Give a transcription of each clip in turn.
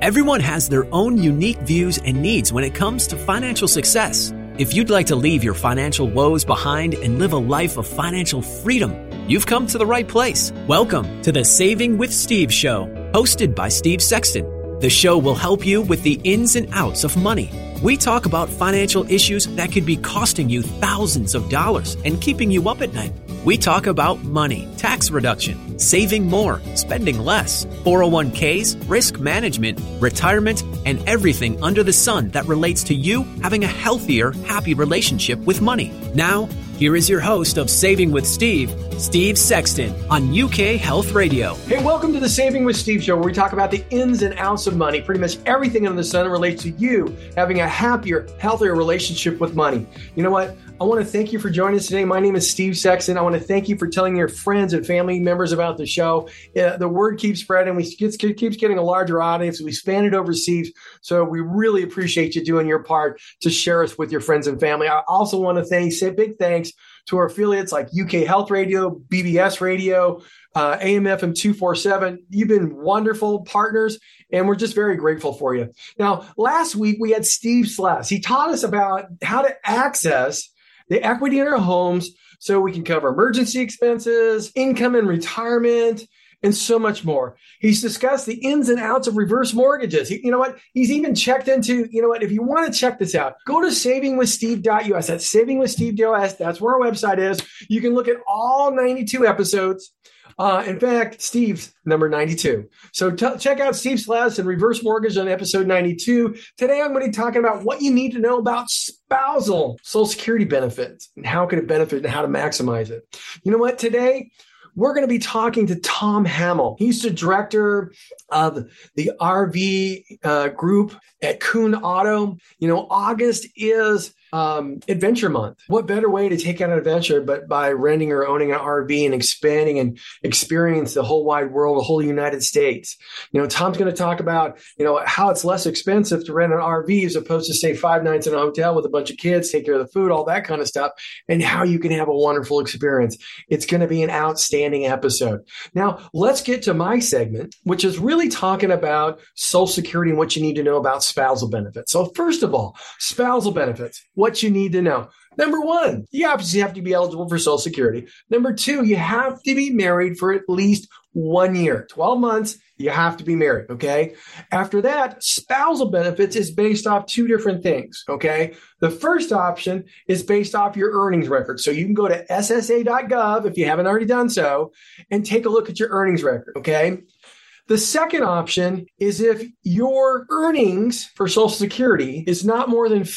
Everyone has their own unique views and needs when it comes to financial success. If you'd like to leave your financial woes behind and live a life of financial freedom, you've come to the right place. Welcome to the Saving with Steve show, hosted by Steve Sexton. The show will help you with the ins and outs of money. We talk about financial issues that could be costing you thousands of dollars and keeping you up at night. We talk about money, tax reduction, saving more, spending less, 401ks, risk management, retirement, and everything under the sun that relates to you having a healthier, happy relationship with money. Now, here is your host of Saving with Steve, Steve Sexton, on UK Health Radio. Hey, welcome to the Saving with Steve show, where we talk about the ins and outs of money. Pretty much everything under the sun relates to you having a happier, healthier relationship with money. You know what? I want to thank you for joining us today. My name is Steve Sexton. I want to thank you for telling your friends and family members about the show. The word keeps spreading. Keeps getting a larger audience. We span it overseas. So we really appreciate you doing your part to share us with your friends and family. I also want to say big thanks to our affiliates like UK Health Radio, BBS Radio, AM/FM 247. You've been wonderful partners, and we're just very grateful for you. Now, last week we had Steve Sless. He taught us about how to access the equity in our homes so we can cover emergency expenses, income and retirement, and so much more. He's discussed the ins and outs of reverse mortgages. You know what? He's even checked into, if you want to check this out, go to savingwithsteve.us. That's savingwithsteve.us. That's where our website is. You can look at all 92 episodes. In fact, Steve's number 92. So check out Steve Sless and reverse mortgage on episode 92. Today, I'm going to be talking about what you need to know about spousal Social Security benefits and how can it benefit and how to maximize it. You know what? Today, we're going to be talking to Tom Hamill. He's the director of the RV group at Kuhn Auto. August is Adventure Month. What better way to take out an adventure but by renting or owning an RV and expanding and experience the whole wide world, the whole United States. Tom's going to talk about, how it's less expensive to rent an RV as opposed to stay 5 nights in a hotel with a bunch of kids, take care of the food, all that kind of stuff, and how you can have a wonderful experience. It's going to be an outstanding episode. Now, let's get to my segment, which is really talking about Social Security and what you need to know about spousal benefits. So first of all, spousal benefits. What you need to know. Number one, you obviously have to be eligible for Social Security. Number two, you have to be married for at least 1 year, 12 months. You have to be married. Okay. After that, spousal benefits is based off 2 different things. Okay. The first option is based off your earnings record. So you can go to ssa.gov if you haven't already done so and take a look at your earnings record. Okay. The second option is if your earnings for Social Security is not more than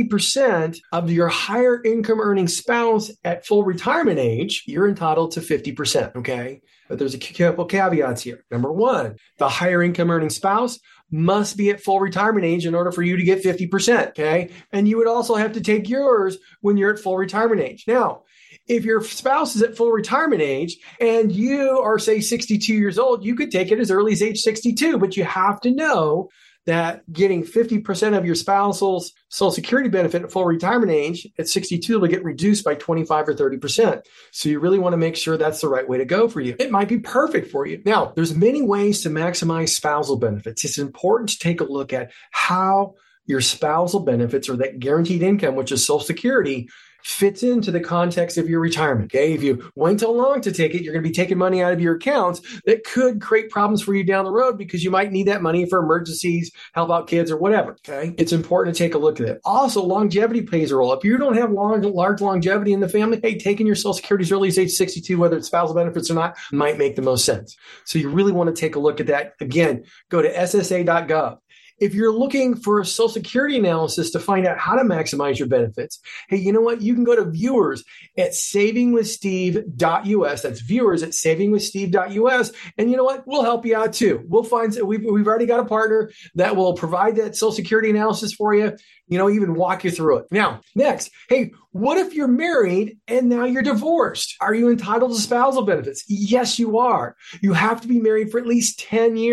50% of your higher income earning spouse at full retirement age, you're entitled to 50%, okay? But there's a couple caveats here. Number one, the higher income earning spouse must be at full retirement age in order for you to get 50%, okay? And you would also have to take yours when you're at full retirement age. Now, if your spouse is at full retirement age and you are, say, 62 years old, you could take it as early as age 62, but you have to know that getting 50% of your spouse's Social Security benefit at full retirement age at 62 will get reduced by 25 or 30%. So you really want to make sure that's the right way to go for you. It might be perfect for you. Now, there's many ways to maximize spousal benefits. It's important to take a look at how your spousal benefits or that guaranteed income, which is Social Security, fits into the context of your retirement. Okay. If you wait too long to take it, you're going to be taking money out of your accounts that could create problems for you down the road because you might need that money for emergencies, help out kids or whatever. Okay. It's important to take a look at it. Also, longevity plays a role. If you don't have large longevity in the family, hey, taking your Social Security as early as age 62, whether it's spousal benefits or not, might make the most sense. So you really want to take a look at that. Again, go to ssa.gov. If you're looking for a Social Security analysis to find out how to maximize your benefits, hey, you know what? You can go to viewers at savingwithsteve.us. That's viewers at savingwithsteve.us. And you know what? We'll help you out too. We've already got a partner that will provide that Social Security analysis for you, even walk you through it. Now, next, hey, what if you're married and now you're divorced? Are you entitled to spousal benefits? Yes, you are. You have to be married for at least 10 years.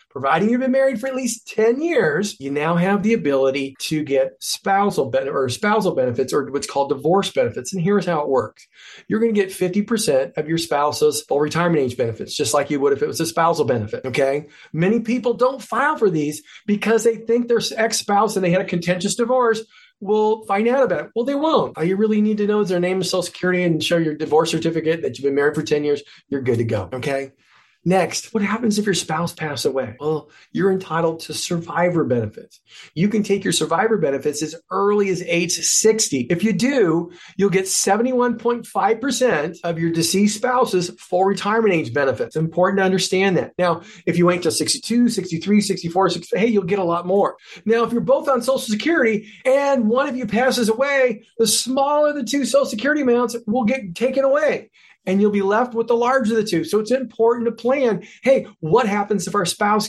providing you've been married for at least 10 years, you now have the ability to get spousal benefits or what's called divorce benefits. And here's how it works. You're going to get 50% of your spouse's full retirement age benefits, just like you would if it was a spousal benefit. Okay. Many people don't file for these because they think their ex-spouse and they had a contentious divorce will find out about it. Well, they won't. All you really need to know is their name and Social Security and show your divorce certificate that you've been married for 10 years. You're good to go. Okay. Next, what happens if your spouse passes away? Well, you're entitled to survivor benefits. You can take your survivor benefits as early as age 60. If you do, you'll get 71.5% of your deceased spouse's full retirement age benefits. It's important to understand that. Now, if you wait till 62, 63, 64, 60, hey, you'll get a lot more. Now, if you're both on Social Security and one of you passes away, the smaller the two Social Security amounts will get taken away, and you'll be left with the larger of the two. So it's important to plan, hey, what happens if our spouse,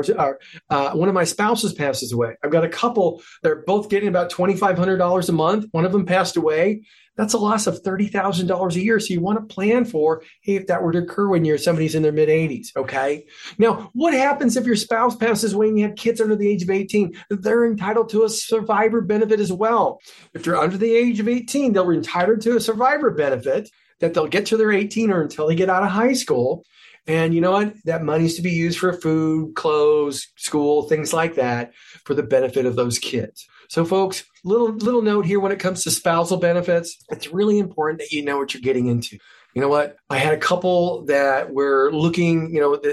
one of my spouses passes away? I've got a couple, they're both getting about $2,500 a month. One of them passed away. That's a loss of $30,000 a year. So you want to plan for, hey, if that were to occur when somebody's in their mid 80s. Okay. Now, what happens if your spouse passes away and you have kids under the age of 18? They're entitled to a survivor benefit as well. If they're under the age of 18, they're entitled to a survivor benefit that they'll get to their 18 or until they get out of high school. And you know what? That money's to be used for food, clothes, school, things like that for the benefit of those kids. So folks, little note here when it comes to spousal benefits, it's really important that you know what you're getting into. You know what? I had a couple that were looking,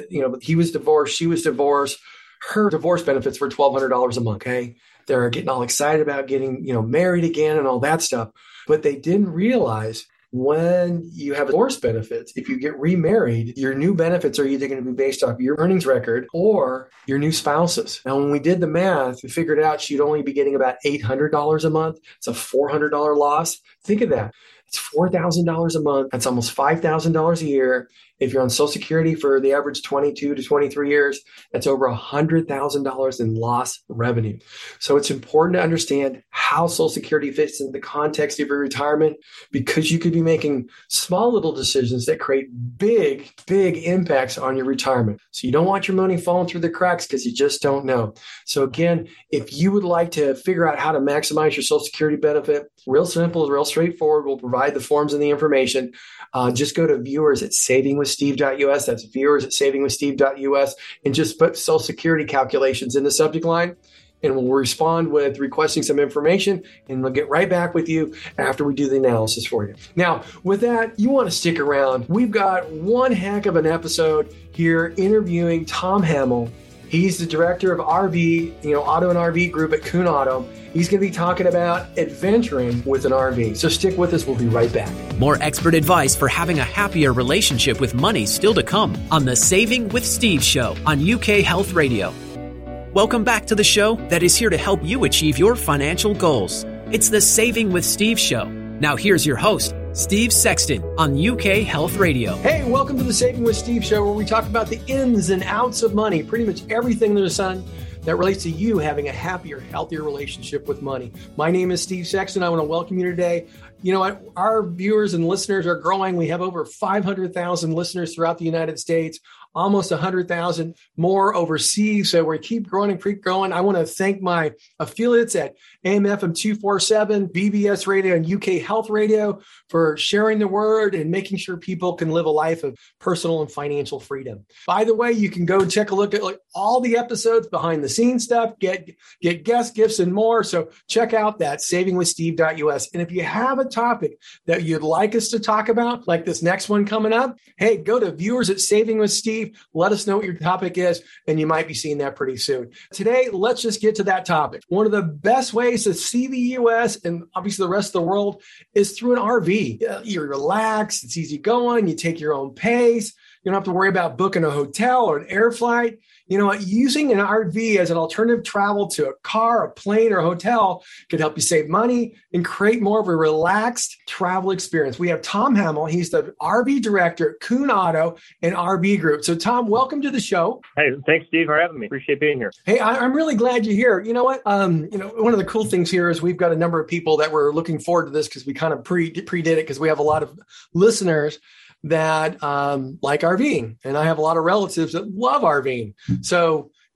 he was divorced, she was divorced. Her divorce benefits were $1,200 a month. Okay. They're getting all excited about getting, married again and all that stuff. But they didn't realize when you have divorce benefits, if you get remarried, your new benefits are either going to be based off your earnings record or your new spouse's. Now, when we did the math, we figured out she'd only be getting about $800 a month. It's a $400 loss. Think of that. It's $4,000 a month. That's almost $5,000 a year. If you're on Social Security for the average 22 to 23 years, that's over $100,000 in lost revenue. So it's important to understand how Social Security fits into the context of your retirement, because you could be making small little decisions that create big impacts on your retirement. So you don't want your money falling through the cracks because you just don't know. So again, if you would like to figure out how to maximize your Social Security benefit, real simple, real straightforward, we'll provide the forms and the information. Just go to viewers@savingwithsteve.us. That's viewers@savingwithsteve.us, and just put Social Security calculations in the subject line, and we'll respond with requesting some information, and we'll get right back with you after we do the analysis for you. Now, with that, you want to stick around. We've got one heck of an episode here interviewing Tom Hamill. He's the director of RV, Auto and RV Group at Kuhn Auto. He's going to be talking about adventuring with an RV. So stick with us. We'll be right back. More expert advice for having a happier relationship with money still to come on the Saving with Steve show on UK Health Radio. Welcome back to the show that is here to help you achieve your financial goals. It's the Saving with Steve show. Now here's your host, Steve Sexton on UK Health Radio. Hey, welcome to the Saving with Steve show, where we talk about the ins and outs of money, pretty much everything under the sun that relates to you having a happier, healthier relationship with money. My name is Steve Sexton. I want to welcome you today. You know what? Our viewers and listeners are growing. We have over 500,000 listeners throughout the United States, almost 100,000 more overseas. So we keep growing and keep growing. I want to thank my affiliates at AM/FM 247, BBS Radio, and UK Health Radio for sharing the word and making sure people can live a life of personal and financial freedom. By the way, you can go and take a look at all the episodes, behind the scenes stuff, get guest gifts and more. So check out that savingwithsteve.us. And if you have a topic that you'd like us to talk about, like this next one coming up, hey, go to viewers@savingwithsteve. Let us know what your topic is, and you might be seeing that pretty soon. Today, let's just get to that topic. One of the best ways to see the U.S. and obviously the rest of the world is through an RV. You're relaxed. It's easy going. You take your own pace. You don't have to worry about booking a hotel or an air flight. You know what? Using an RV as an alternative travel to a car, a plane, or a hotel can help you save money and create more of a relaxed travel experience. We have Tom Hamill. He's the RV director at Kuhn Auto and RV Group. So, Tom, welcome to the show. Hey, thanks, Steve, for having me. Appreciate being here. Hey, I'm really glad you're here. You know what? One of the cool things here is we've got a number of people that were looking forward to this because we kind of predid it, because we have a lot of listeners that like RVing, and I have a lot of relatives that love RVing. So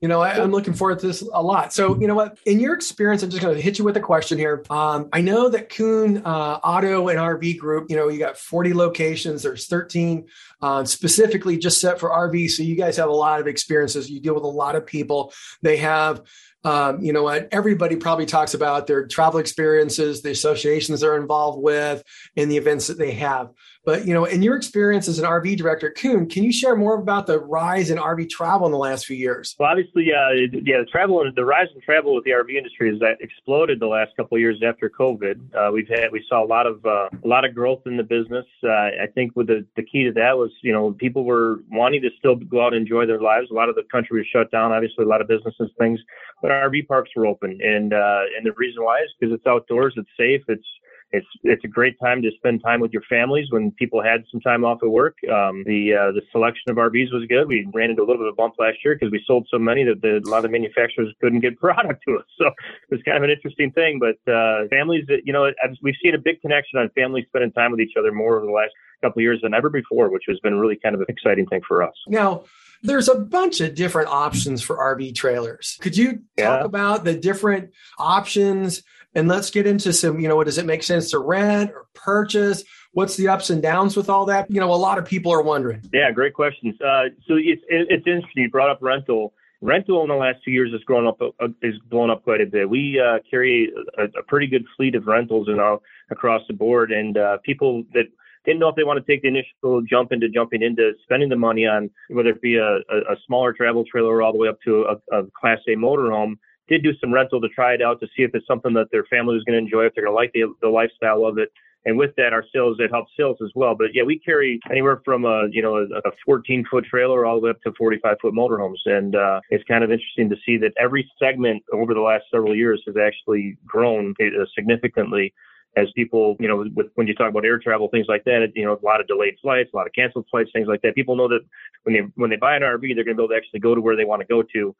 I'm looking forward to this a lot. So, you know what? In your experience, I'm just going to hit you with a question here. I know that Kuhn Auto and RV Group, you got 40 locations. There's 13 specifically just set for RV. So you guys have a lot of experiences. You deal with a lot of people. They have everybody probably talks about their travel experiences, the associations they're involved with, and the events that they have. But, in your experience as an RV director at Kuhn, can you share more about the rise in RV travel in the last few years? Well, obviously, the rise in travel with the RV industry has exploded the last couple of years after COVID. We saw a lot of growth in the business. I think with the key to that was, people were wanting to still go out and enjoy their lives. A lot of the country was shut down, obviously, a lot of businesses, things, but RV parks were open. And the reason why is because it's outdoors, it's safe, it's a great time to spend time with your families when people had some time off of work. The selection of RVs was good. We ran into a little bit of a bump last year because we sold so many that a lot of manufacturers couldn't get product to us. So it was kind of an interesting thing. But families, we've seen a big connection on families spending time with each other more over the last couple of years than ever before, which has been really kind of an exciting thing for us. Now, there's a bunch of different options for RV trailers. Could you talk about the different options? And let's get into some, does it make sense to rent or purchase? What's the ups and downs with all that? A lot of people are wondering. Yeah, great questions. So it's interesting. You brought up rental. Rental in the last 2 years has blown up quite a bit. We carry a pretty good fleet of rentals across the board, and people that didn't know if they want to take the initial jumping into spending the money on whether it be a smaller travel trailer all the way up to a Class A motorhome. Did do some rental to try it out to see if it's something that their family was going to enjoy, if they're going to like the lifestyle of it. And with that, it helps sales as well. But yeah, we carry anywhere from a 14-foot trailer all the way up to 45-foot motorhomes. And it's kind of interesting to see that every segment over the last several years has actually grown significantly. As people, when you talk about air travel, things like that, a lot of delayed flights, a lot of canceled flights, things like that. People know that when they buy an RV, they're going to be able to actually go to where they want to go to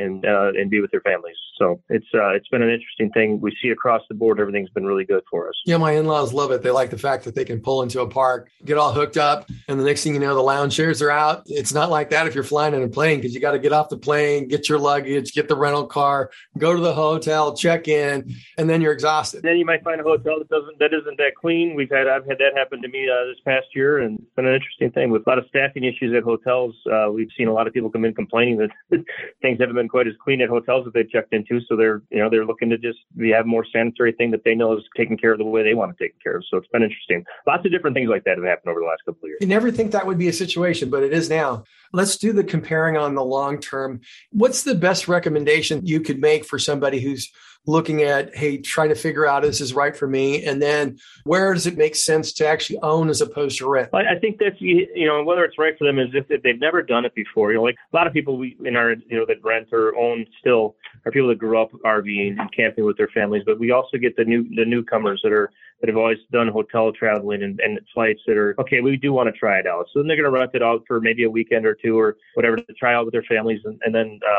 and be with their families. So it's been an interesting thing. We see across the board, everything's been really good for us. Yeah, my in-laws love it. They like the fact that they can pull into a park, get all hooked up, and the next thing you know, the lounge chairs are out. It's not like that if you're flying in a plane, because you got to get off the plane, get your luggage, get the rental car, go to the hotel, check in, and then you're exhausted. Then you might find a hotel that isn't that clean. I've had that happen to me this past year, and it's been an interesting thing with a lot of staffing issues at hotels. We've seen a lot of people come in complaining that things haven't been quite as clean at hotels that they've checked into. So they're looking to just have more sanitary thing that they know is taken care of the way they want to take care of. So it's been interesting. Lots of different things like that have happened over the last couple of years. You never think that would be a situation, but it is now. Let's do the comparing on the long term. What's the best recommendation you could make for somebody who's looking at, hey, trying to figure out this is right for me? And then where does it make sense to actually own as opposed to rent? I think that's, whether it's right for them is if they've never done it before. Like a lot of people that rent or own still are people that grew up RVing and camping with their families. But we also get the newcomers that have always done hotel traveling and flights that are, okay, we do want to try it out. So then they're going to rent it out for maybe a weekend or two or whatever to try out with their families and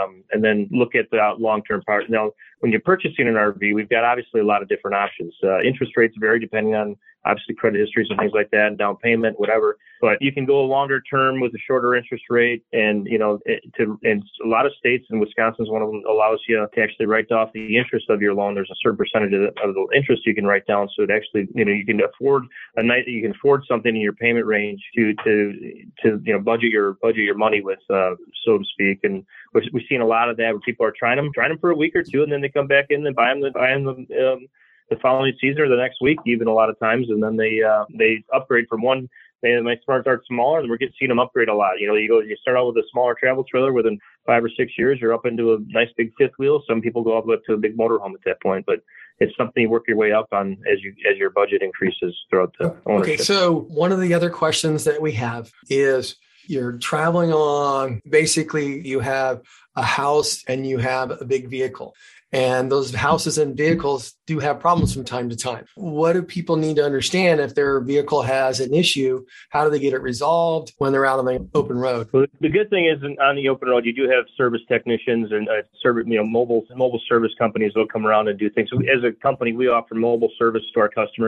then look at the long-term part. Now, when you're purchasing an RV, we've got obviously a lot of different options. Interest rates vary depending on obviously credit histories and things like that, and down payment, whatever. But you can go a longer term with a shorter interest rate, and and a lot of states, and Wisconsin's one of them, allows you to actually write off the interest of your loan. There's a certain percentage of the interest you can write down, so it actually you can afford something in your payment range to budget your money with, so to speak. And we've seen a lot of that where people are trying them for a week or two, and then they come back in and buy them the following season or the next week, even a lot of times, and then they upgrade from one. They might start smaller, and we're seeing them upgrade a lot. You start out with a smaller travel trailer. Within 5 or 6 years, you're up into a nice big fifth wheel. Some people go all the way up to a big motorhome at that point, but it's something you work your way up on as your budget increases throughout the ownership. Okay, so one of the other questions that we have is, you're traveling along, basically you have a house and you have a big vehicle. And those houses and vehicles do have problems from time to time. What do people need to understand if their vehicle has an issue? How do they get it resolved when they're out on the open road? Well, the good thing is on the open road, you do have service technicians and mobile service companies that will come around and do things. So as a company, we offer mobile service to our customers.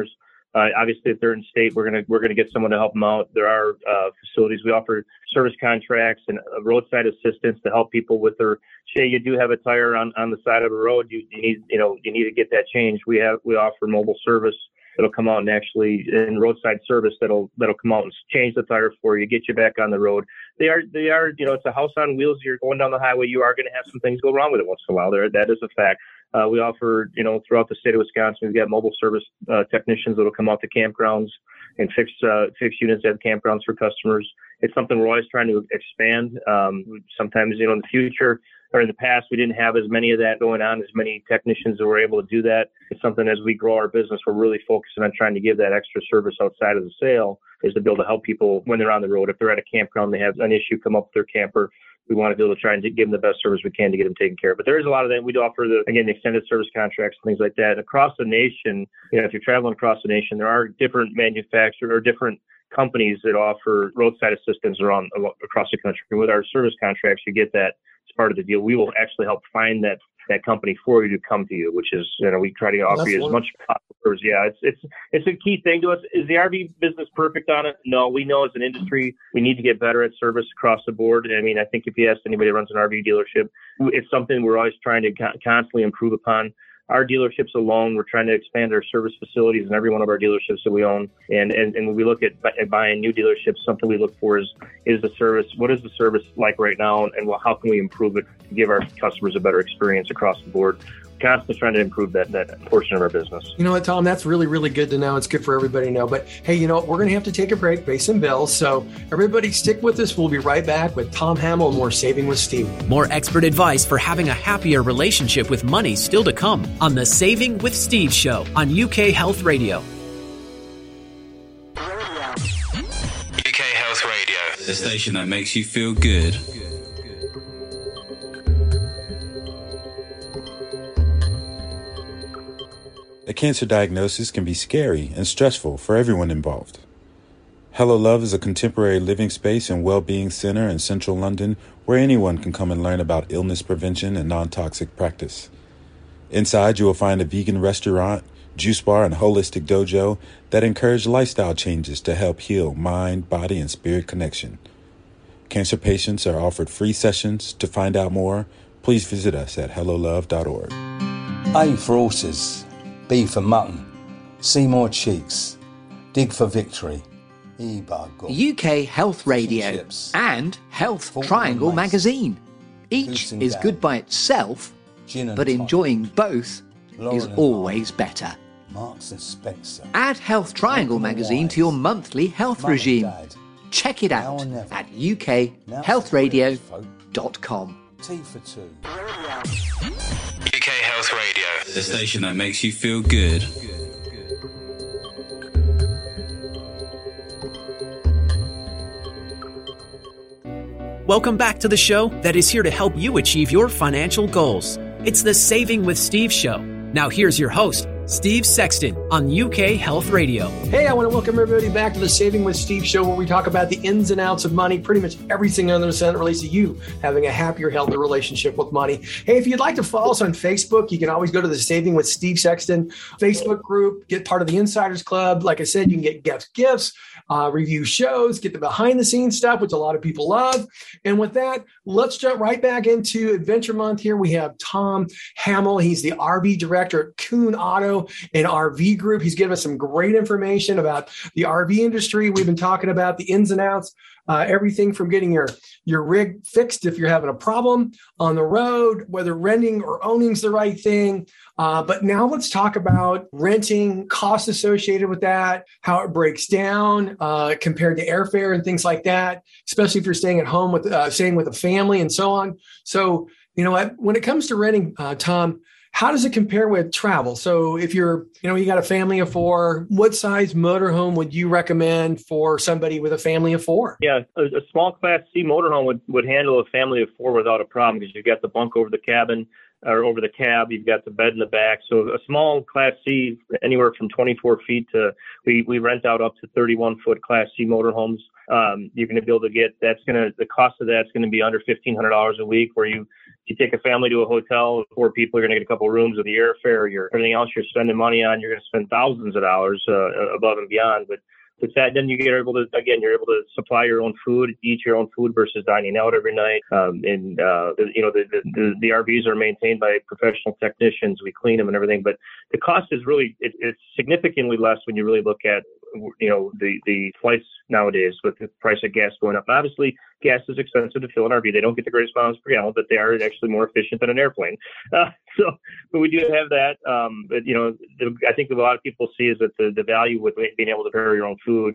Obviously, if they're in state, we're gonna get someone to help them out. There are facilities. We offer service contracts and roadside assistance to help people with their. Say you do have a tire on the side of a road, you need to get that changed. We offer mobile service that'll come out and actually in roadside service that'll come out and change the tire for you, get you back on the road. They are it's a house on wheels. You're going down the highway. You are going to have some things go wrong with it once in a while. That is a fact. We offer, throughout the state of Wisconsin, we've got mobile service technicians that'll come out to campgrounds and fix units at campgrounds for customers. It's something we're always trying to expand. Sometimes, in the future or in the past, we didn't have as many of that going on, as many technicians that were able to do that. It's something as we grow our business, we're really focusing on trying to give that extra service outside of the sale, is to be able to help people when they're on the road. If they're at a campground, they have an issue come up with their camper, we want to be able to try and give them the best service we can to get them taken care of. But there is a lot of that. We do offer the extended service contracts and things like that. Across the nation, if you're traveling across the nation, there are different manufacturers or different companies that offer roadside assistance across the country. And with our service contracts, you get that as part of the deal. We will actually help find that company for you to come to you, which is, we try to offer you as much possible. Yeah, it's a key thing to us. Is the RV business perfect on it? No, we know as an industry, we need to get better at service across the board. I think if you ask anybody who runs an RV dealership, it's something we're always trying to constantly improve upon. Our dealerships alone, we're trying to expand our service facilities in every one of our dealerships that we own. And when we look at buying new dealerships, something we look for is the service. What is the service like right now? And how can we improve it to give our customers a better experience across the board? Constantly trying to improve that portion of our business. You know what, Tom? That's really, really good to know. It's good for everybody to know. But hey, you know what? We're going to have to take a break, pay some bills. So everybody stick with us. We'll be right back with Tom Hamill and more Saving with Steve. More expert advice for having a happier relationship with money still to come on the Saving with Steve show on UK Health Radio. UK Health Radio, the station that makes you feel good. A cancer diagnosis can be scary and stressful for everyone involved. Hello Love is a contemporary living space and well-being center in central London where anyone can come and learn about illness prevention and non-toxic practice. Inside, you will find a vegan restaurant, juice bar, and holistic dojo that encourage lifestyle changes to help heal mind, body, and spirit connection. Cancer patients are offered free sessions. To find out more, please visit us at hellolove.org. A for horses. B for mutton, C more cheeks, dig for victory, E bug. UK Health Radio and Health Triangle magazine. Each is good by itself, but enjoying both is always better. Marks and Spencer. Add Health Triangle magazine to your monthly health regime. Check it out at ukhealthradio.com. T for two. UK Health Radio, the station that makes you feel good. Welcome back to the show that is here to help you achieve your financial goals. It's the Saving with Steve show. Now here's your host, Steve Sexton on UK Health Radio. Hey, I want to welcome everybody back to the Saving with Steve show, where we talk about the ins and outs of money, pretty much everything under the sun that relates to you having a happier, healthier relationship with money. Hey, if you'd like to follow us on Facebook, you can always go to the Saving with Steve Sexton Facebook group, get part of the Insiders Club. Like I said, you can get gifts, review shows, get the behind the scenes stuff, which a lot of people love. And with that, let's jump right back into Adventure Month here. We have Tom Hamill. He's the RV director at Kuhn Auto and RV Group. He's given us some great information about the RV industry. We've been talking about the ins and outs, everything from getting your rig fixed if you're having a problem on the road, whether renting or owning is the right thing. But now let's talk about renting, costs associated with that, how it breaks down compared to airfare and things like that, especially if you're staying at home staying with a family and so on. So, you know what, when it comes to renting, Tom, how does it compare with travel? So if you got a family of four, what size motorhome would you recommend for somebody with a family of four? Yeah, a small Class C motorhome would handle a family of four without a problem, because you've got the bunk over the cabin. or over the cab. You've got the bed in the back. So a small Class C, anywhere from 24 feet to, we rent out up to 31-foot Class C motorhomes. You're going to be able to get, the cost of that's going to be under $1,500 a week, where you take a family to a hotel, 4 people, you're going to get a couple of rooms with the airfare, everything else you're spending money on, you're going to spend thousands of dollars above and beyond. But with that, then you're able to supply your own food, eat your own food versus dining out every night. The RVs are maintained by professional technicians. We clean them and everything, but the cost is really, it's significantly less when you really look at, the flights nowadays with the price of gas going up. Obviously, gas is expensive to fill an RV. They don't get the greatest miles per gallon, but they are actually more efficient than an airplane. But we do have that. I think what a lot of people see is that the value with being able to prepare your own food,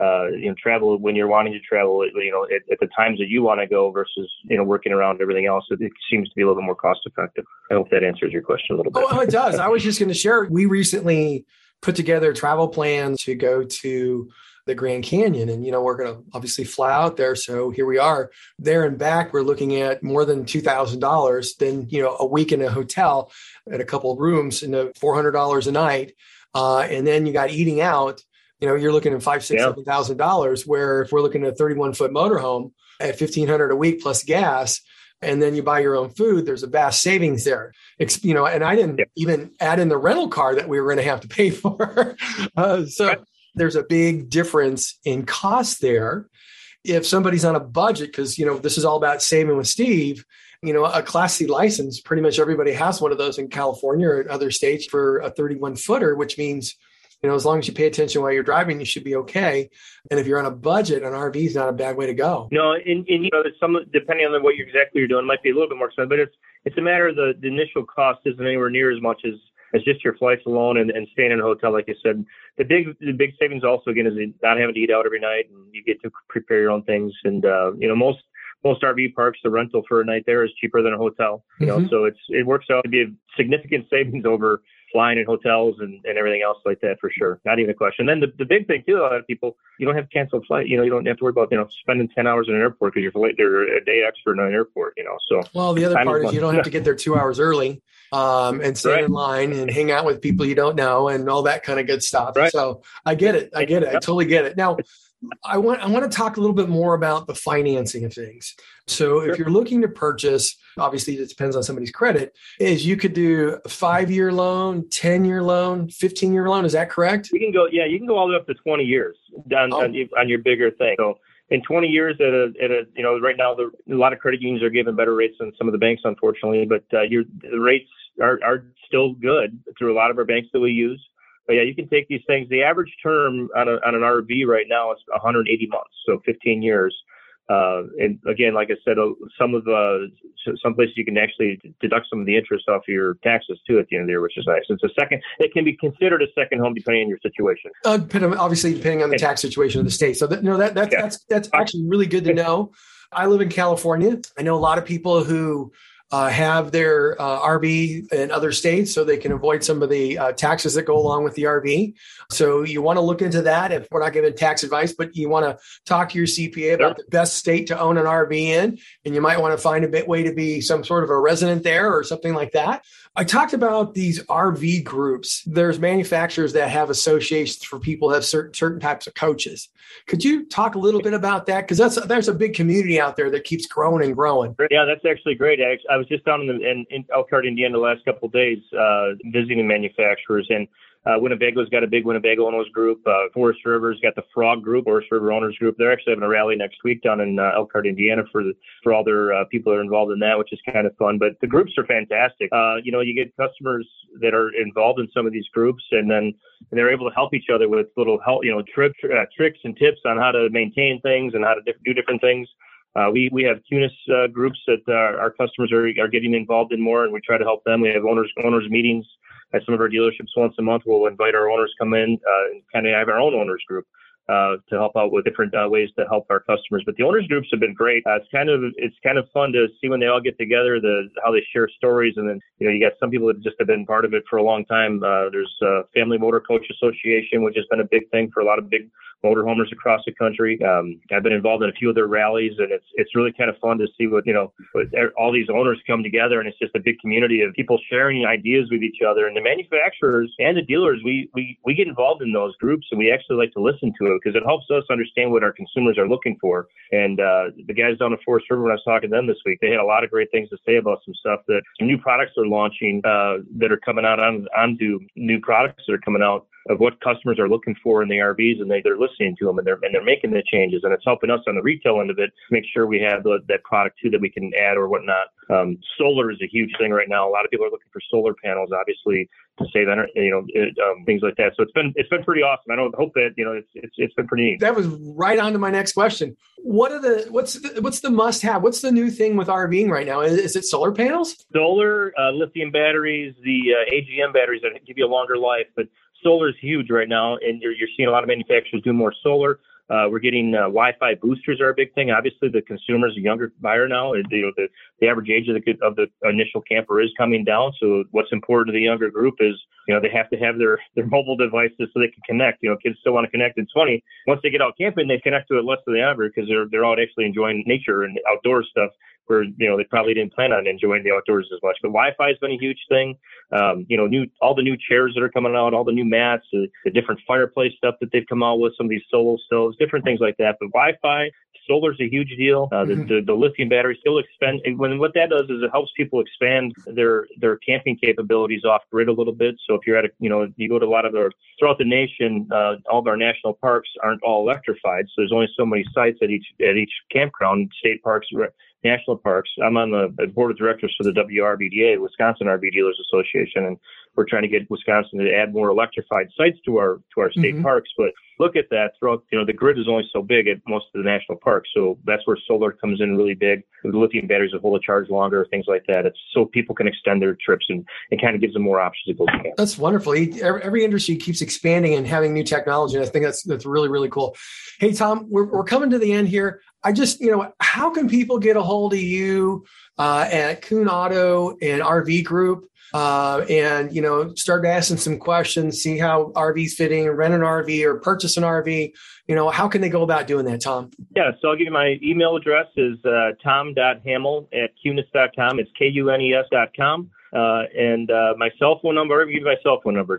travel when you're wanting to travel, at the times that you want to go versus, working around everything else, it seems to be a little bit more cost effective. I hope that answers your question a little bit. Oh, it does. I was just going to share, we recently put together a travel plan to go to the Grand Canyon. And, we're going to obviously fly out there. So here we are there and back. We're looking at more than $2,000. Then, a week in a hotel at a couple of rooms and $400 a night. And then you got eating out, you're looking at $5,000, $7,000, where if we're looking at a 31-foot motorhome at $1,500 a week plus gas, and then you buy your own food, there's a vast savings there. And I didn't even add in the rental car that we were going to have to pay for. There's a big difference in cost there. If somebody's on a budget, because, this is all about saving with Steve, a Class C license, pretty much everybody has one of those in California or in other states for a 31-footer, which means, as long as you pay attention while you're driving, you should be okay. And if you're on a budget, an RV is not a bad way to go. No, and there's some, depending on what you're doing, it might be a little bit more expensive, but it's a matter of the initial cost isn't anywhere near as much as just your flights alone and staying in a hotel, like you said. The big savings also, again, is not having to eat out every night, and you get to prepare your own things. And, most RV parks, the rental for a night there is cheaper than a hotel, so it works out to be a significant savings over flying in hotels and everything else like that, for sure. Not even a question. And then the big thing too, a lot of people, you don't have canceled flight. You don't have to worry about, spending 10 hours in an airport because you're late there a day extra in an airport, so. Well, the other part is you don't have to get there 2 hours early and stand in line and hang out with people you don't know and all that kind of good stuff. Right. So I get it. I totally get it. Now, I want to talk a little bit more about the financing of things. So if you're looking to purchase, obviously it depends on somebody's credit, is you could do a 5-year loan, 10-year loan, 15-year loan. Is that correct? You can go all the way up to 20 years on your bigger thing. So in 20 years right now, a lot of credit unions are giving better rates than some of the banks, unfortunately, but the rates are still good through a lot of our banks that we use. But yeah, you can take these things. The average term on an RV right now is 180 months, so 15 years. And again, like I said, some places you can actually deduct some of the interest off of your taxes too at the end of the year, which is nice. It can be considered a second home depending on your situation. Obviously, depending on the tax situation of the state. So that's actually really good to know. I live in California. I know a lot of people who have their RV in other states so they can avoid some of the taxes that go along with the RV. So you want to look into that. If we're not giving tax advice, but you want to talk to your CPA about the best state to own an RV in, and you might want to find a way to be some sort of a resident there or something like that. I talked about these RV groups. There's manufacturers that have associations for people who have certain types of coaches. Could you talk a little bit about that? Because there's a big community out there that keeps growing and growing. Yeah, that's actually great. I was just down in Elkhart, Indiana, the last couple of days visiting manufacturers, and Winnebago's got a big Winnebago owners group. Forest River's got the Frog Group, Forest River Owners Group. They're actually having a rally next week down in Elkhart, Indiana for all their people that are involved in that, which is kind of fun. But the groups are fantastic. You get customers that are involved in some of these groups, and they're able to help each other with little help, tricks and tips on how to maintain things and how to do different things. We have CUNIS groups that our customers are getting involved in more, and we try to help them. We have owners meetings at some of our dealerships once a month. We'll invite our owners come in and kind of have our own owners group to help out with different ways to help our customers. But the owners groups have been great. It's kind of fun to see when they all get together, how they share stories, and then you got some people that just have been part of it for a long time. There's Family Motor Coach Association, which has been a big thing for a lot of big motorhomers across the country. I've been involved in a few of their rallies, and it's really kind of fun to see what all these owners come together, and it's just a big community of people sharing ideas with each other. And the manufacturers and the dealers, we get involved in those groups, and we actually like to listen to it because it helps us understand what our consumers are looking for. And the guys down at Forest River, when I was talking to them this week, they had a lot of great things to say about some stuff that some new products are launching that are coming out onto new products that are coming out of what customers are looking for in the RVs, and they're listening to them, and they're making the changes, and it's helping us on the retail end of it to make sure we have that product too that we can add or whatnot. Solar is a huge thing right now. A lot of people are looking for solar panels, obviously, to save energy, things like that. So it's been pretty awesome. I hope that it's been pretty neat. That was right on to my next question. What's the must have? What's the new thing with RVing right now? Is it solar panels? Solar, lithium batteries, the AGM batteries that give you a longer life, but solar is huge right now, and you're seeing a lot of manufacturers do more solar. We're getting Wi-Fi boosters are a big thing. Obviously, the consumer is a younger buyer now. The average age of the initial camper is coming down. So what's important to the younger group is, they have to have their mobile devices so they can connect. Kids still want to connect. It's funny. Once they get out camping, they connect to it less than the average because they're out actually enjoying nature and outdoor stuff, where they probably didn't plan on enjoying the outdoors as much. But Wi-Fi has been a huge thing. All the new chairs that are coming out, all the new mats, the different fireplace stuff that they've come out with, some of these solo stoves, different things like that. But Wi-Fi, solar is a huge deal. The lithium batteries still expand. What that does is it helps people expand their camping capabilities off grid a little bit. So if you're at you go to a lot of throughout the nation, all of our national parks aren't all electrified. So there's only so many sites at each campground, state parks, national parks. I'm on the board of directors for the WRVDA, Wisconsin RV Dealers Association, and we're trying to get Wisconsin to add more electrified sites to our state parks. But look at that throughout, the grid is only so big at most of the national parks. So that's where solar comes in really big. The lithium batteries will hold a charge longer, things like that. It's so people can extend their trips, and it kind of gives them more options to go camp. That's wonderful. Every industry keeps expanding and having new technology. And I think that's really, really cool. Hey, Tom, we're coming to the end here. I just, how can people get a hold of you at Kuhn Auto and RV Group and, start asking some questions, see how RVs fitting, rent an RV or purchase an RV? How can they go about doing that, Tom? Yeah, so I'll give you my email address is tom.hamel@kunes.com. It's KUNES.com. And my cell phone number, I'll give you my cell phone number,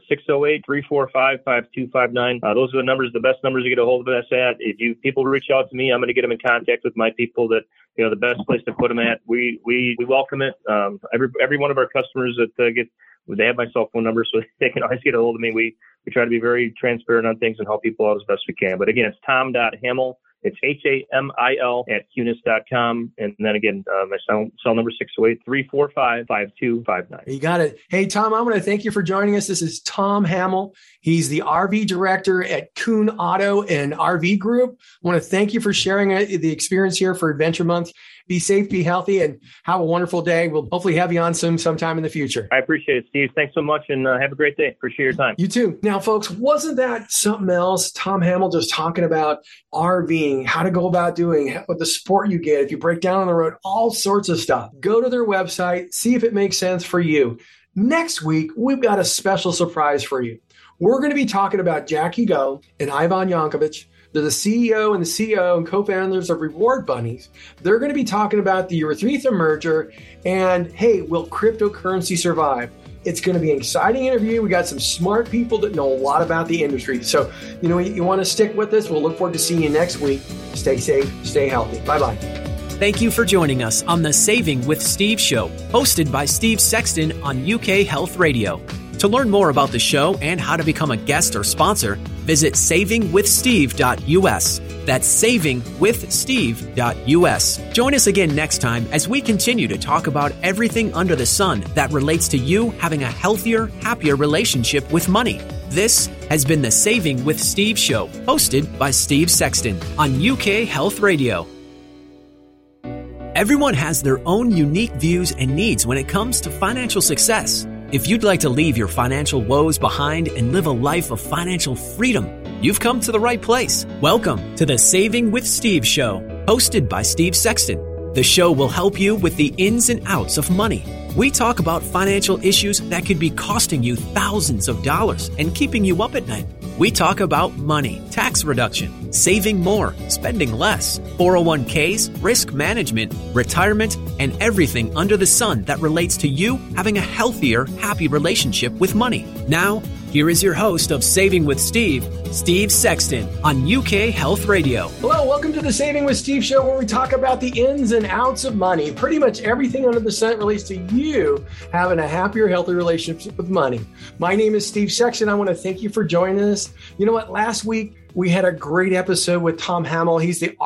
608-345-5259. Those are the best numbers to get a hold of us at. If people reach out to me, I'm going to get them in contact with my people that, the best place to put them at. We welcome it. Every one of our customers they have my cell phone number, so they can always get a hold of me. We try to be very transparent on things and help people out as best we can. But again, it's tom.hamel. It's HAMIL @kunes.com. And then again, my cell number 608-345-5259. You got it. Hey, Tom, I want to thank you for joining us. This is Tom Hamel. He's the RV director at Kuhn Auto and RV Group. I want to thank you for sharing the experience here for Adventure Month. Be safe, be healthy, and have a wonderful day. We'll hopefully have you on sometime in the future. I appreciate it, Steve. Thanks so much, and have a great day. Appreciate your time. You too. Now, folks, wasn't that something else? Tom Hamel just talking about RVing, how to go about doing, what the support you get if you break down on the road, all sorts of stuff. Go to their website, see if it makes sense for you. Next week, we've got a special surprise for you. We're going to be talking about Jackie Go and Ivan Yankovic. They're the CEO and co-founders of Reward Bunnies. They're going to be talking about the Urethra merger and, hey, will cryptocurrency survive? It's going to be an exciting interview. We got some smart people that know a lot about the industry. So, you want to stick with us. We'll look forward to seeing you next week. Stay safe, stay healthy. Bye-bye. Thank you for joining us on the Saving with Steve show, hosted by Steve Sexton on UK Health Radio. To learn more about the show and how to become a guest or sponsor, visit savingwithsteve.us. That's savingwithsteve.us. Join us again next time as we continue to talk about everything under the sun that relates to you having a healthier, happier relationship with money. This has been the Saving with Steve show, hosted by Steve Sexton on UK Health Radio. Everyone has their own unique views and needs when it comes to financial success. If you'd like to leave your financial woes behind and live a life of financial freedom, you've come to the right place. Welcome to the Saving with Steve show, hosted by Steve Sexton. The show will help you with the ins and outs of money. We talk about financial issues that could be costing you thousands of dollars and keeping you up at night. We talk about money, tax reduction, saving more, spending less, 401ks, risk management, retirement, and everything under the sun that relates to you having a healthier, happy relationship with money. Now, here is your host of Saving with Steve, Steve Sexton, on UK Health Radio. Hello, welcome to the Saving with Steve show, where we talk about the ins and outs of money. Pretty much everything under the sun relates to you having a happier, healthier relationship with money. My name is Steve Sexton. I want to thank you for joining us. You know what? Last week, we had a great episode with Tom Hamill. He's the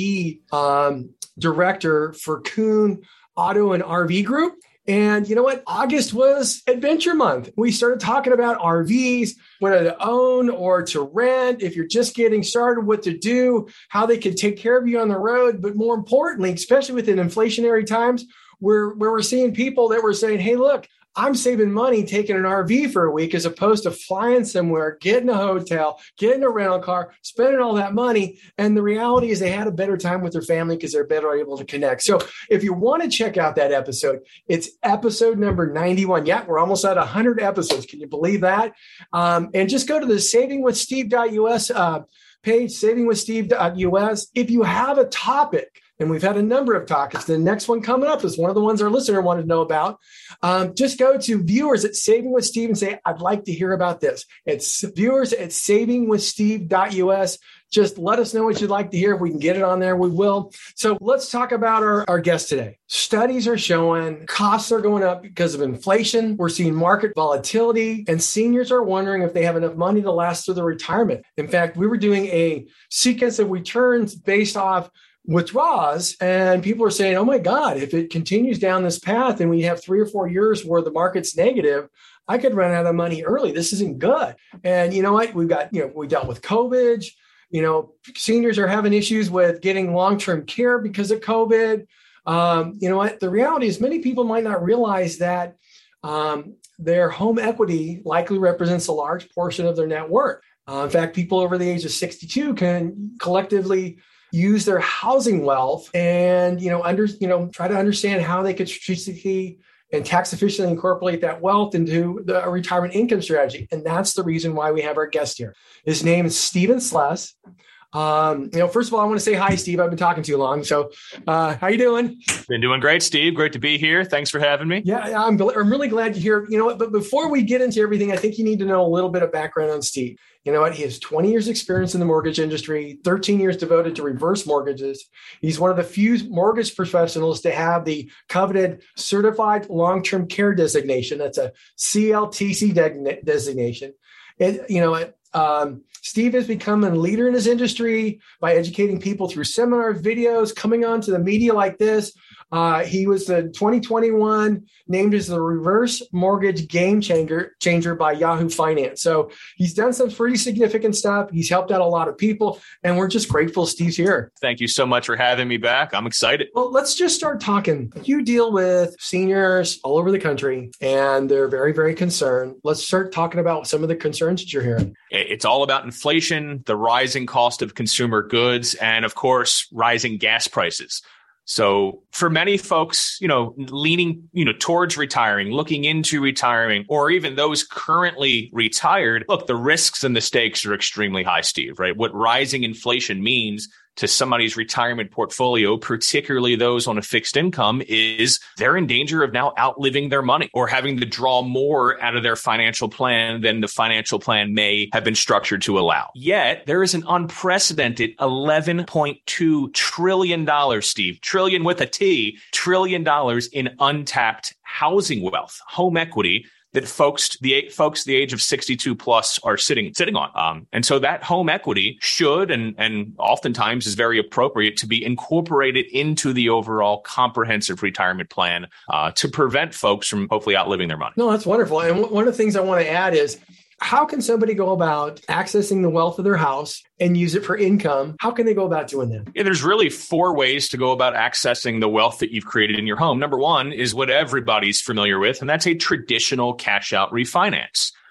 RV director for Kuhn Auto and RV Group. And you know what? August was Adventure Month. We started talking about RVs, whether to own or to rent, if you're just getting started, what to do, how they can take care of you on the road. But more importantly, especially within inflationary times, where we're seeing people that were saying, hey, look, I'm saving money taking an RV for a week as opposed to flying somewhere, getting a hotel, getting a rental car, spending all that money. And the reality is they had a better time with their family because they're better able to connect. So if you want to check out that episode, it's episode number 91. Yeah, we're almost at 100 episodes. Can you believe that? And just go to the savingwithsteve.us page, savingwithsteve.us. If you have a topic, and we've had a number of topics. The next one coming up is one of the ones our listener wanted to know about. Just go to viewers at Saving with Steve and say, I'd like to hear about this. It's viewers at savingwithsteve.us. Just let us know what you'd like to hear. If we can get it on there, we will. So let's talk about our guest today. Studies are showing costs are going up because of inflation. We're seeing market volatility, and seniors are wondering if they have enough money to last through their retirement. In fact, we were doing a sequence of returns based off withdrawals, and people are saying, oh my God, if it continues down this path and we have 3 or 4 years where the market's negative, I could run out of money early. This isn't good. And you know what? We dealt with COVID. Seniors are having issues with getting long-term care because of COVID. You know what? The reality is many people might not realize that their home equity likely represents a large portion of their net worth. In fact, people over the age of 62 can collectively use their housing wealth and, try to understand how they could strategically and tax efficiently incorporate that wealth into a retirement income strategy. And that's the reason why we have our guest here. His name is Steven Sless. First of all, I want to say hi, Steve. I've been talking too long. So how you doing? Been doing great, Steve. Great to be here. Thanks for having me. Yeah, I'm really glad you're here. You know what? But before we get into everything, I think you need to know a little bit of background on Steve. You know what? He has 20 years experience in the mortgage industry, 13 years devoted to reverse mortgages. He's one of the few mortgage professionals to have the coveted Certified Long-Term Care designation. That's a CLTC designation. Steve has become a leader in his industry by educating people through seminars, videos, coming on to the media like this. He was the 2021 named as the reverse mortgage game changer by Yahoo Finance. So he's done some pretty significant stuff. He's helped out a lot of people, and we're just grateful Steve's here. Thank you so much for having me back. I'm excited. Well, let's just start talking. You deal with seniors all over the country, and they're very, very concerned. Let's start talking about some of the concerns that you're hearing. It's all about inflation, the rising cost of consumer goods, and of course, rising gas prices. So for many folks, leaning, towards retiring, looking into retiring, or even those currently retired, look, the risks and the stakes are extremely high, Steve, right? What rising inflation means to somebody's retirement portfolio, particularly those on a fixed income, is they're in danger of now outliving their money or having to draw more out of their financial plan than the financial plan may have been structured to allow. Yet there is an unprecedented $11.2 trillion, Steve, trillion with a T, $1 trillion in untapped housing wealth, home equity, that folks the age of 62 plus are sitting on. And so that home equity should and oftentimes is very appropriate to be incorporated into the overall comprehensive retirement plan to prevent folks from hopefully outliving their money. No, that's wonderful. And one of the things I want to add is, how can somebody go about accessing the wealth of their house and use it for income? How can they go about doing that? Yeah, there's really 4 ways to go about accessing the wealth that you've created in your home. Number 1 is what everybody's familiar with, and that's a traditional cash out refinance.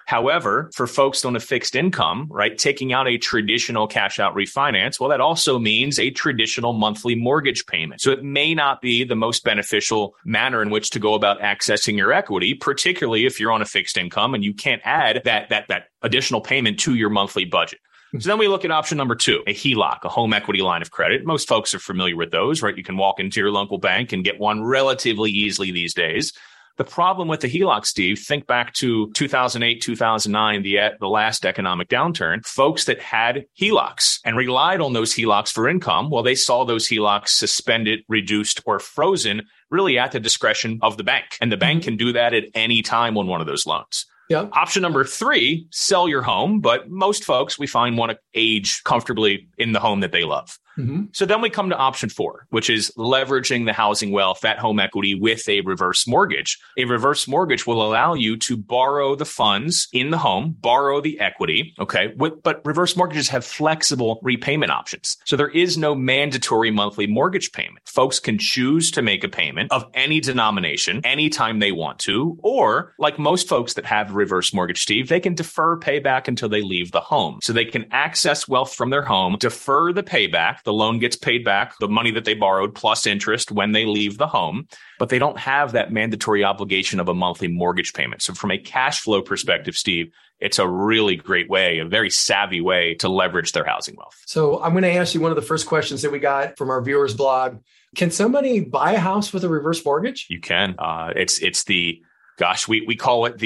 However, for folks on a fixed income, right, taking out a traditional cash out refinance, well, that also means a traditional monthly mortgage payment. So it may not be the most beneficial manner in which to go about accessing your equity, particularly if you're on a fixed income and you can't add that additional payment to your monthly budget. So then we look at option number 2, a HELOC, a home equity line of credit. Most folks are familiar with those, right? You can walk into your local bank and get one relatively easily these days. The problem with the HELOC, Steve, think back to 2008, 2009, the last economic downturn. Folks that had HELOCs and relied on those HELOCs for income, well, they saw those HELOCs suspended, reduced, or frozen really at the discretion of the bank. And the bank can do that at any time on one of those loans. Yep. Option number 3, sell your home. But most folks, we find, want to age comfortably in the home that they love. Mm-hmm. So then we come to option 4, which is leveraging the housing wealth, that home equity with a reverse mortgage. A reverse mortgage will allow you to borrow the funds in the home, borrow the equity. Okay. But reverse mortgages have flexible repayment options. So there is no mandatory monthly mortgage payment. Folks can choose to make a payment of any denomination anytime they want to, or like most folks that have reverse mortgage, Steve, they can defer payback until they leave the home. So they can access wealth from their home, defer the payback. The loan gets paid back, the money that they borrowed plus interest when they leave the home, but they don't have that mandatory obligation of a monthly mortgage payment. So from a cash flow perspective, Steve, it's a really great way, a very savvy way to leverage their housing wealth. So I'm going to ask you one of the first questions that we got from our viewers blog. Can somebody buy a house with a reverse mortgage? You can. It's the Gosh, we call it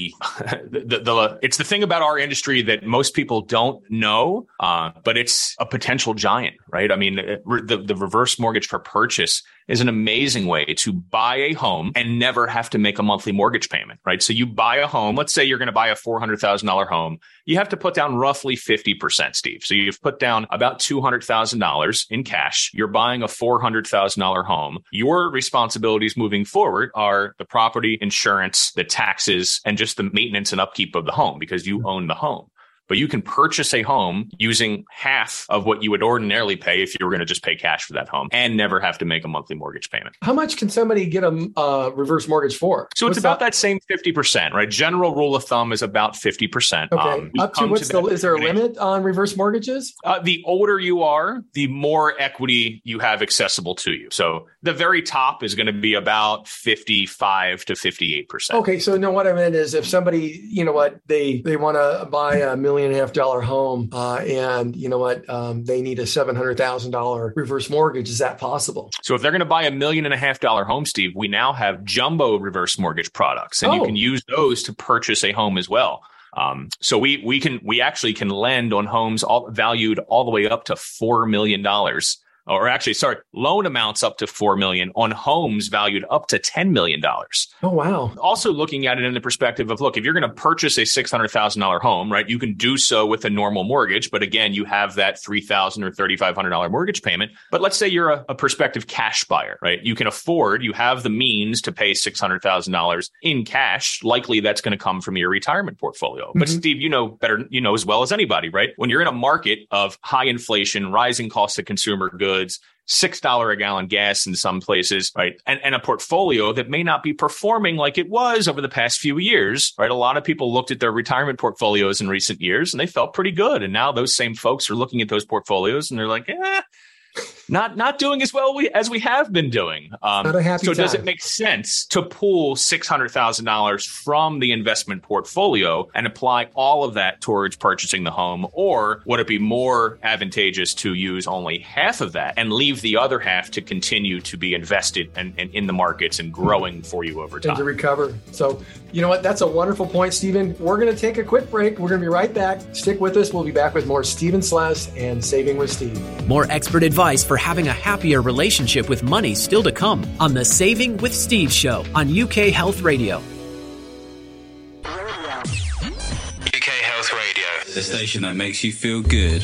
it's the thing about our industry that most people don't know, but it's a potential giant, right? I mean, the reverse mortgage for purchase is an amazing way to buy a home and never have to make a monthly mortgage payment, right? So you buy a home, let's say you're going to buy a $400,000 home. You have to put down roughly 50%, Steve. So you've put down about $200,000 in cash. You're buying a $400,000 home. Your responsibilities moving forward are the property, insurance, the taxes, and just the maintenance and upkeep of the home because you own the home. But you can purchase a home using half of what you would ordinarily pay if you were going to just pay cash for that home and never have to make a monthly mortgage payment. How much can somebody get a reverse mortgage for? So it's about that same 50%, right? General rule of thumb is about 50%. Okay. Up to is there a limit on reverse mortgages? The older you are, the more equity you have accessible to you. So the very top is going to be about 55 to 58%. Okay. So no, what I meant is if somebody, they want to buy $1.5 million home and they need a $700,000 reverse mortgage, is that possible? So if they're going to buy $1.5 million home, Steve, we now have jumbo reverse mortgage products, and you can use those to purchase a home as well. So we actually can lend on homes valued all the way up to $4 million. Loan amounts up to $4 million on homes valued up to $10 million. Oh, wow. Also looking at it in the perspective of, look, if you're going to purchase a $600,000 home, right, you can do so with a normal mortgage. But again, you have that $3,000 or $3,500 mortgage payment. But let's say you're a prospective cash buyer, right? You have the means to pay $600,000 in cash. Likely that's going to come from your retirement portfolio. Mm-hmm. But Steve, you know as well as anybody, right? When you're in a market of high inflation, rising cost of consumer goods, $6 a gallon gas in some places, right? And a portfolio that may not be performing like it was over the past few years, right? A lot of people looked at their retirement portfolios in recent years and they felt pretty good. And now those same folks are looking at those portfolios and they're like, not doing as well as we have been doing. Does it make sense to pull $600,000 from the investment portfolio and apply all of that towards purchasing the home? Or would it be more advantageous to use only half of that and leave the other half to continue to be invested and in the markets and growing for you over time? And to recover. So, you know what? That's a wonderful point, Stephen. We're going to take a quick break. We're going to be right back. Stick with us. We'll be back with more Stephen Sless and Saving with Steve. More expert advice for having a happier relationship with money still to come on the Saving with Steve show on UK Health Radio. UK Health Radio, the station that makes you feel good.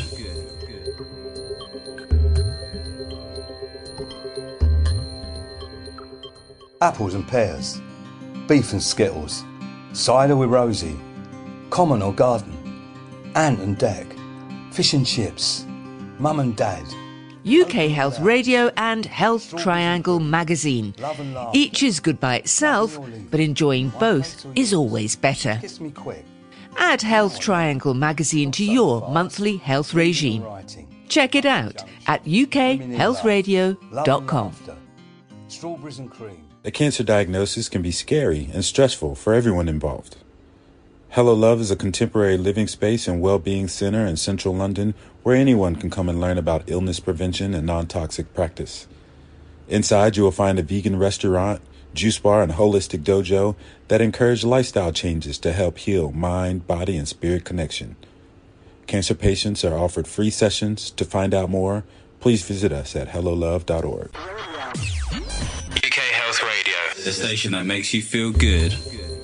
Apples and pears, beef and skittles, cider with Rosie, common or garden, ant and deck, fish and chips, mum and dad. UK Health Radio and Health Triangle magazine. Each is good by itself, but enjoying both is always better. Add Health Triangle magazine to your monthly health regime. Check it out at ukhealthradio.com. Strawberries and cream. A cancer diagnosis can be scary and stressful for everyone involved. Hello Love is a contemporary living space and well-being center in central London where anyone can come and learn about illness prevention and non-toxic practice. Inside, you will find a vegan restaurant, juice bar, and holistic dojo that encourage lifestyle changes to help heal mind, body, and spirit connection. Cancer patients are offered free sessions. To find out more, please visit us at hellolove.org. UK Health Radio, the station that makes you feel good.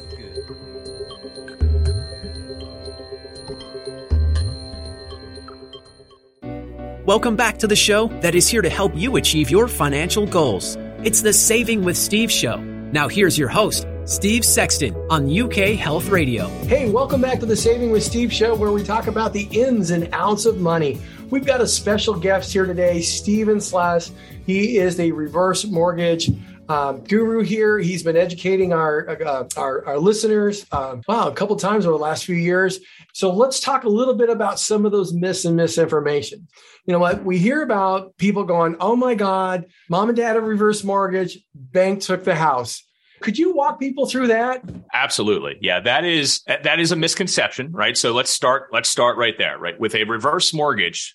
Welcome back to the show that is here to help you achieve your financial goals. It's the Saving with Steve show. Now here's your host, Steve Sexton on UK Health Radio. Hey, welcome back to the Saving with Steve show, where we talk about the ins and outs of money. We've got a special guest here today, Steven Slass. He is the reverse mortgage guru here. He's been educating our listeners, a couple times over the last few years. So let's talk a little bit about some of those myths and misinformation. You know what? We hear about people going, oh my God, mom and dad had a reverse mortgage, bank took the house. Could you walk people through that? Absolutely. Yeah, that is a misconception, right? So let's start right there, right? With a reverse mortgage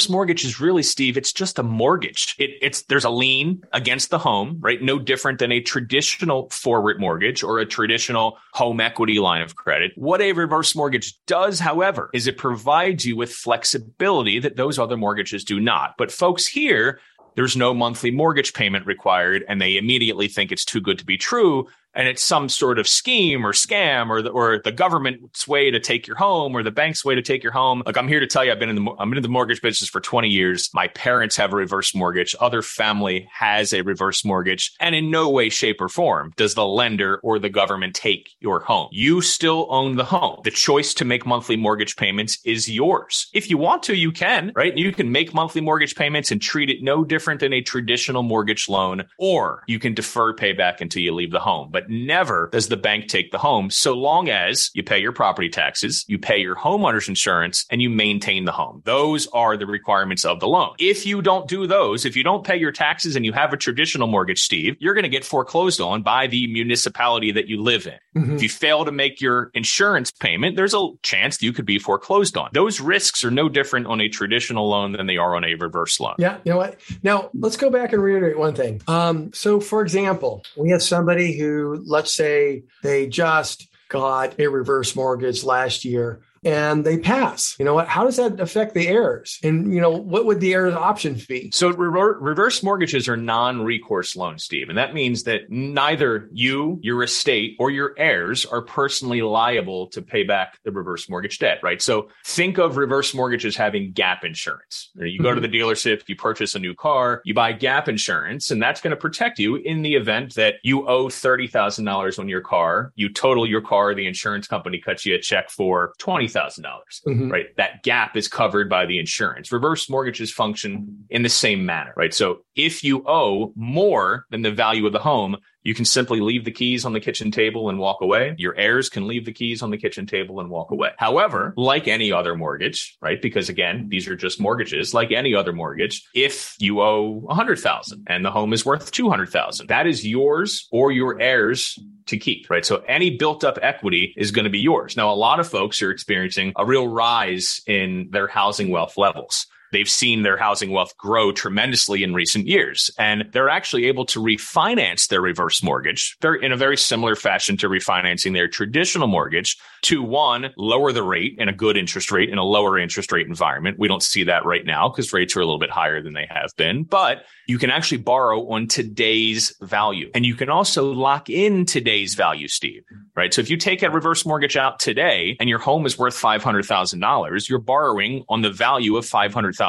is really, Steve, it's just a mortgage. There's a lien against the home, right? No different than a traditional forward mortgage or a traditional home equity line of credit. What a reverse mortgage does, however, is it provides you with flexibility that those other mortgages do not. But folks here, there's no monthly mortgage payment required, and they immediately think it's too good to be true. And it's some sort of scheme or scam or the government's way to take your home or the bank's way to take your home. Like, I'm here to tell you, I'm in the mortgage business for 20 years. My parents have a reverse mortgage. Other family has a reverse mortgage. And in no way, shape, or form does the lender or the government take your home. You still own the home. The choice to make monthly mortgage payments is yours. If you want to, you can, right? You can make monthly mortgage payments and treat it no different than a traditional mortgage loan, or you can defer payback until you leave the home. But never does the bank take the home, so long as you pay your property taxes, you pay your homeowner's insurance, and you maintain the home. Those are the requirements of the loan. If you don't do those, if you don't pay your taxes and you have a traditional mortgage, Steve, you're going to get foreclosed on by the municipality that you live in. Mm-hmm. If you fail to make your insurance payment, there's a chance you could be foreclosed on. Those risks are no different on a traditional loan than they are on a reverse loan. Yeah, you know what? Now, let's go back and reiterate one thing. So, for example, we have somebody who, let's say they just got a reverse mortgage last year and they pass. You know what? How does that affect the heirs? And, you know, what would the heirs' options be? So reverse mortgages are non-recourse loans, Steve. And that means that neither you, your estate, or your heirs are personally liable to pay back the reverse mortgage debt, right? So think of reverse mortgages having gap insurance. You go to the dealership, you purchase a new car, you buy gap insurance, and that's going to protect you in the event that you owe $30,000 on your car. You total your car, the insurance company cuts you a check for $20,000. Right? That gap is covered by the insurance. Reverse mortgages function in the same manner, right? So if you owe more than the value of the home, you can simply leave the keys on the kitchen table and walk away. Your heirs can leave the keys on the kitchen table and walk away. However, like any other mortgage, right? Because again, these are just mortgages. Like any other mortgage, if you owe $100,000 and the home is worth $200,000, that is yours or your heirs to keep, right? So any built up equity is going to be yours. Now, a lot of folks are experiencing a real rise in their housing wealth levels. They've seen their housing wealth grow tremendously in recent years, and they're actually able to refinance their reverse mortgage. They're in a very similar fashion to refinancing their traditional mortgage to, one, lower the rate and a good interest rate in a lower interest rate environment. We don't see that right now because rates are a little bit higher than they have been, but you can actually borrow on today's value. And you can also lock in today's value, Steve, right? So if you take a reverse mortgage out today and your home is worth $500,000, you're borrowing on the value of $500,000.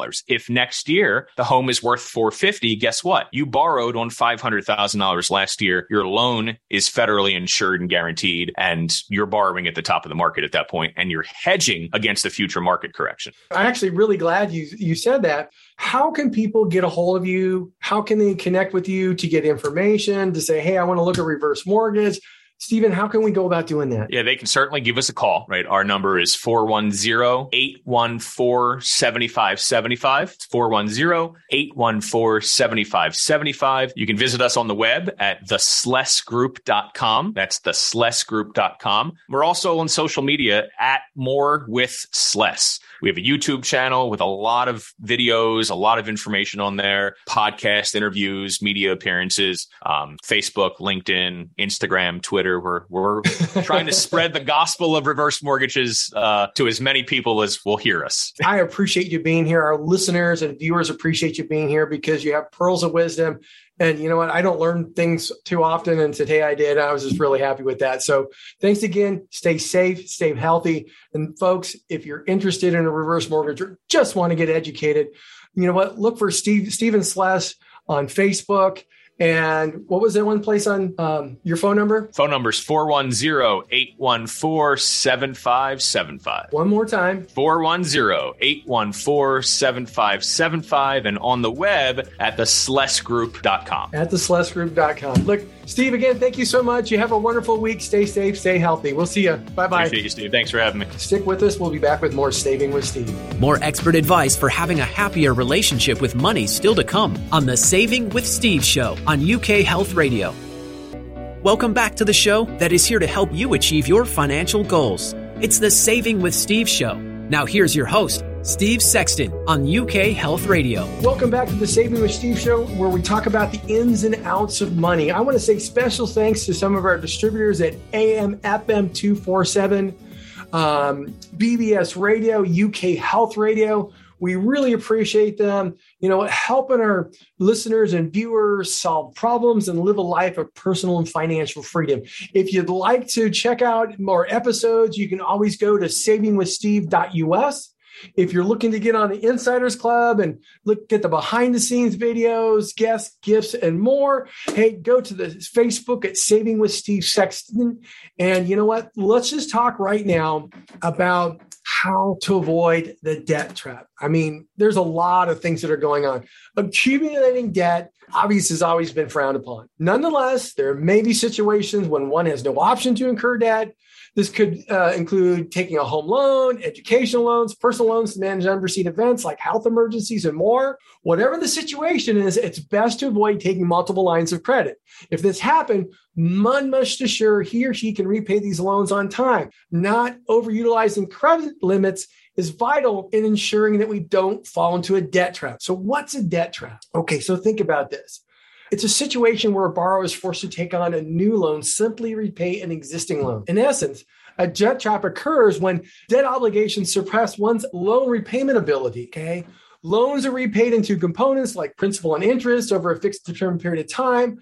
If next year the home is worth $450,000, guess what? You borrowed on $500,000 last year. Your loan is federally insured and guaranteed, and you're borrowing at the top of the market at that point, and you're hedging against the future market correction. I'm actually really glad you said that. How can people get a hold of you? How can they connect with you to get information, to say, hey, I want to look at reverse mortgage? Stephen, how can we go about doing that? Yeah, they can certainly give us a call, right? Our number is 410-814-7575. It's 410-814-7575. You can visit us on the web at theslessgroup.com. That's theslessgroup.com. We're also on social media at More with Sless. We have a YouTube channel with a lot of videos, a lot of information on there, podcast interviews, media appearances, Facebook, LinkedIn, Instagram, Twitter. We're trying to spread the gospel of reverse mortgages to as many people as will hear us. I appreciate you being here. Our listeners and viewers appreciate you being here because you have pearls of wisdom. And you know what? I don't learn things too often. And today I did. I was just really happy with that. So thanks again. Stay safe, stay healthy. And folks, if you're interested in a reverse mortgage or just want to get educated, you know what? Look for Stephen Sless on Facebook. And what was that one place on your phone number? Phone number is 410-814-7575. One more time. 410-814-7575. And on the web at theslessgroup.com. At theslessgroup.com. Look, Steve, again, thank you so much. You have a wonderful week. Stay safe, stay healthy. We'll see you. Bye-bye. Appreciate you, Steve. Thanks for having me. Stick with us. We'll be back with more Saving with Steve. More expert advice for having a happier relationship with money still to come on the Saving with Steve show on UK Health Radio. Welcome back to the show that is here to help you achieve your financial goals. It's the Saving with Steve show. Now here's your host, Steve Sexton on UK Health Radio. Welcome back to the Saving with Steve show, where we talk about the ins and outs of money. I want to say special thanks to some of our distributors at AM FM 247, BBS Radio, UK Health Radio. We really appreciate them, helping our listeners and viewers solve problems and live a life of personal and financial freedom. If you'd like to check out more episodes, you can always go to savingwithsteve.us. If you're looking to get on the Insiders Club and get the behind the scenes videos, guests, gifts, and more, hey, go to the Facebook at Saving with Steve Sexton. And you know what? Let's just talk right now about how to avoid the debt trap. I mean, there's a lot of things that are going on. Accumulating debt, obviously, has always been frowned upon. Nonetheless, there may be situations when one has no option to incur debt. This could include taking a home loan, educational loans, personal loans to manage unforeseen events like health emergencies and more. Whatever the situation is, it's best to avoid taking multiple lines of credit. If this happened, one must assure he or she can repay these loans on time. Not overutilizing credit limits is vital in ensuring that we don't fall into a debt trap. So what's a debt trap? Okay, so think about this. It's a situation where a borrower is forced to take on a new loan, simply repay an existing loan. In essence, a debt trap occurs when debt obligations surpass one's loan repayment ability, okay? Loans are repaid in two components like principal and interest over a fixed determined period of time.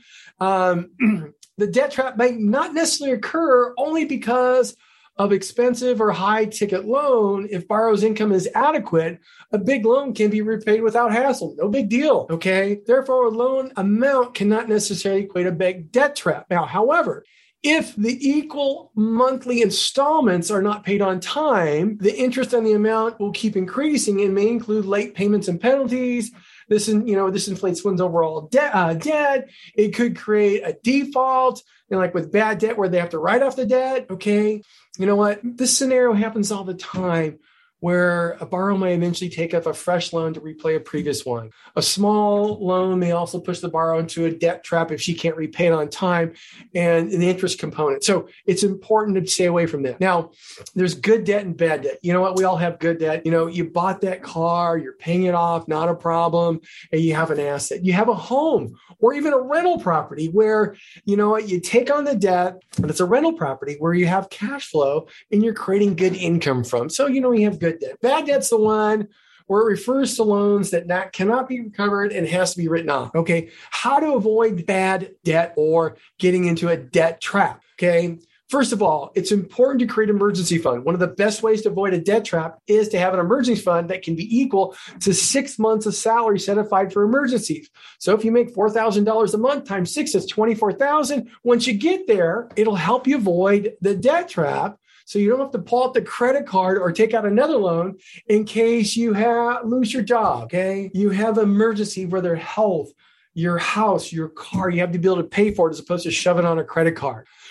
The debt trap might not necessarily occur only because of expensive or high ticket loan. If borrower's income is adequate, a big loan can be repaid without hassle. No big deal. Okay. Therefore, a loan amount cannot necessarily equate a big debt trap. Now, however, if the equal monthly installments are not paid on time, the interest on the amount will keep increasing and may include late payments and penalties. This inflates one's overall debt. It could create a default, like with bad debt where they have to write off the debt. Okay. You know what? This scenario happens all the time where a borrower may eventually take up a fresh loan to repay a previous one. A small loan may also push the borrower into a debt trap if she can't repay it on time and the interest component. So it's important to stay away from that. Now, there's good debt and bad debt. You know what? We all have good debt. You bought that car, you're paying it off, not a problem, and you have an asset. You have a home or even a rental property where, you take on the debt, but it's a rental property where you have cash flow and you're creating good income from. So, you have good debt. Bad debt's the one where it refers to loans that cannot be recovered and has to be written off. Okay. How to avoid bad debt or getting into a debt trap. Okay. First of all, it's important to create an emergency fund. One of the best ways to avoid a debt trap is to have an emergency fund that can be equal to 6 months of salary set aside for emergencies. So if you make $4,000 a month times 6, that's $24,000. Once you get there, it'll help you avoid the debt trap. So you don't have to pull out the credit card or take out another loan in case you lose your job, okay? You have emergency, whether health, your house, your car, you have to be able to pay for it as opposed to shoving on a credit card.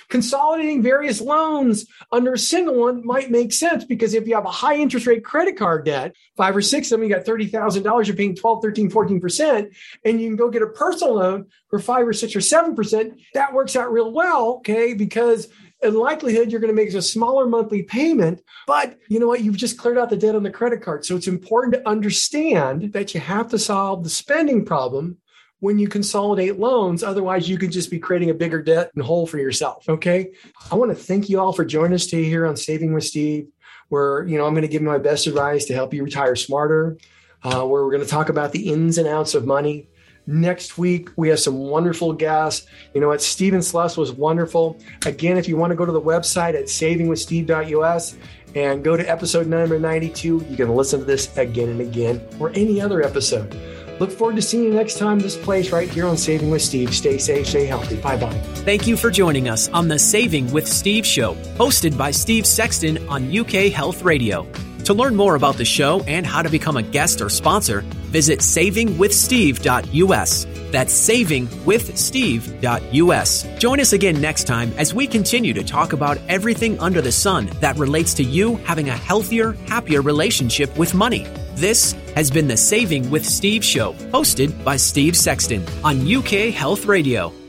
Consolidating various loans under a single one might make sense because if you have a high interest rate credit card debt, 5 or 6 of them, you got $30,000, you're paying 12, 13, 14%, and you can go get a personal loan for 5 or 6 or 7%. That works out real well, okay, because in likelihood, you're going to make a smaller monthly payment, but you know what? You've just cleared out the debt on the credit card. So it's important to understand that you have to solve the spending problem when you consolidate loans. Otherwise, you could just be creating a bigger debt and hole for yourself. Okay. I want to thank you all for joining us today here on Saving with Steve, where, I'm going to give you my best advice to help you retire smarter, where we're going to talk about the ins and outs of money. Next week, we have some wonderful guests. You know what? Stephen Sluss was wonderful. Again, if you want to go to the website at savingwithsteve.us and go to episode number 92, you can listen to this again and again, or any other episode. Look forward to seeing you next time, this place right here on Saving with Steve. Stay safe, stay healthy. Bye-bye. Thank you for joining us on the Saving with Steve show, hosted by Steve Sexton on UK Health Radio. To learn more about the show and how to become a guest or sponsor, visit savingwithsteve.us. That's savingwithsteve.us. Join us again next time as we continue to talk about everything under the sun that relates to you having a healthier, happier relationship with money. This has been the Saving with Steve show, hosted by Steve Sexton on UK Health Radio.